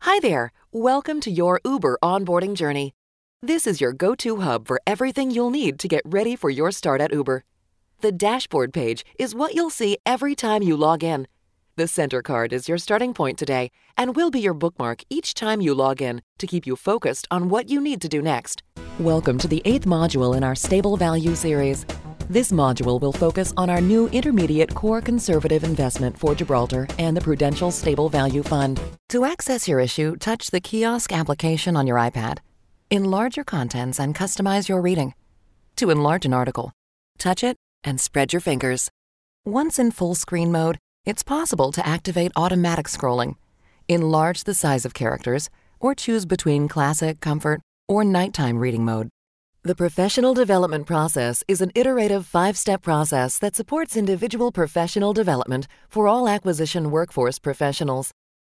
Hi there. Welcome to your Uber onboarding journey. This is your go-to hub for everything you'll need to get ready for your start at Uber. The dashboard page is what you'll see every time you log in. The center card is your starting point today and will be your bookmark each time you log in to keep you focused on what you need to do next. Welcome to the 8th module in our Stable Value series. This module will focus on our new intermediate core conservative investment for Gibraltar and the Prudential Stable Value Fund. To access your issue, touch the kiosk application on your iPad. Enlarge your contents and customize your reading. To enlarge an article, touch it and spread your fingers. Once in full screen mode, it's possible to activate automatic scrolling. Enlarge the size of characters or choose between classic, comfort, or nighttime reading mode. The professional development process is an iterative 5-step process that supports individual professional development for all acquisition workforce professionals.